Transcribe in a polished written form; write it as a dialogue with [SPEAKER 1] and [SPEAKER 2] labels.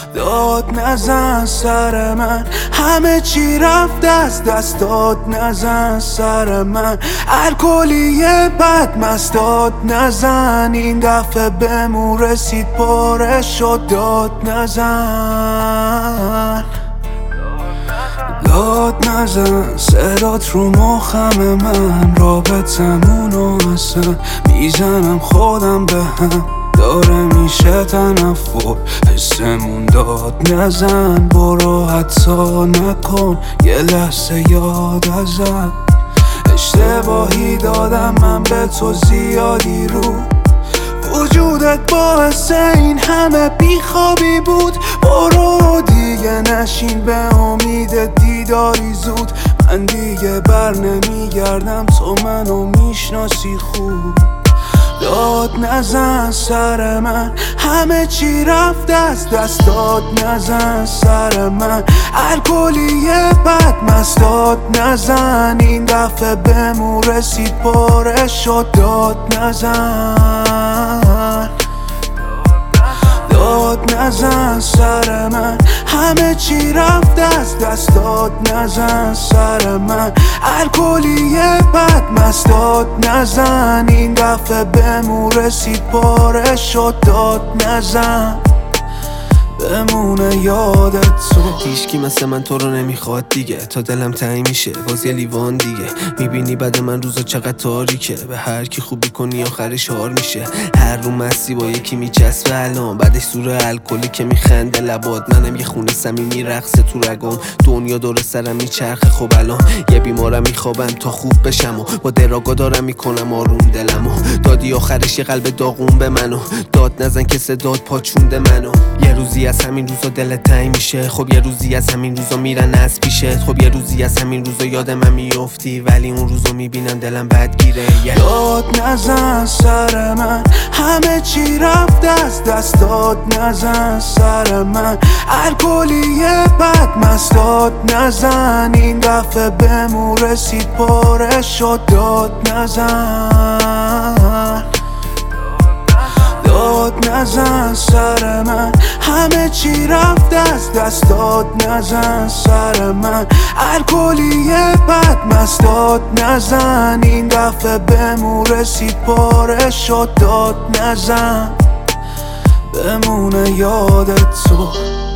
[SPEAKER 1] داد نزن سر من، همه چی رفت از دست. داد نزن سر من، الکلیه بد مست. داد نزن این دفعه بهمون رسید پاره شد. داد نزن، داد نزن، صدات رو مخم من، رابطمونو اصلا میزنم خودم به هم، داره میشه تنفر حسمون. داد نزن، برو حتی نکن یه لحظه یاد ازم. اشتباهی دادم من به تو زیادی، رو وجودت باعث این همه بیخوابی بود. برو دیگه نشین به امید دیداری زود. من دیگه بر نمیگردم، تو منو میشناسی خوب. داد نزن سر من، همه چی رفت از دست. داد نزن سر من، الکلیه بد مست. داد نزن این دفعه بهمون رسید پاره شد. داد نزن، داد نزن سر من، همه چی رفت از دست. داد نزن سر من، الکلیه بد مست. داد نزن این دفعه بهمون رسید پاره شد. داد نزن بمونه یادت تو.
[SPEAKER 2] هیچکی مثل من تو رو نمیخواد دیگه، تا دلم تنگ میشه باز یه لیوان دیگه. میبینی بعد من روزا چقدر تاریکه، به هر کی خوبی کنی آخرش هار میشه. هر رو مستی با یکی میچسبه الان، بعدش سور الکلی که میخنده لبات. منم یه خونه صمیمی رقصه تو رگم، دنیا دور سرم میچرخه. خب الان یه بیمارم میخوابم تا خوب بشم و با دراگا دارم میکنم آروم دلمو. دادی آخرش یه قلب داغون به منو، داد نزن که صدات پاچونده منو. یه روزی از همین روزا دلت تنگ میشه، خب یه روزی از همین روزا میرن از پیشت. خب یه روزی از همین روزا یاد من میافتی، ولی اون روزو میبینم دلم بدگیره.
[SPEAKER 1] داد نزن سر من، همه چی رفت از دست. داد نزن سر من، الکلیه بد مست. داد نزن این دفعه بهمون رسید پاره شد. داد نزن، داد نزن سر من، همه چی رفت از دست. داد نزن سر من، الکلیه بد مست. داد نزن این دفعه بهمون رسید پاره شد. داد نزن بمونه یادت تو.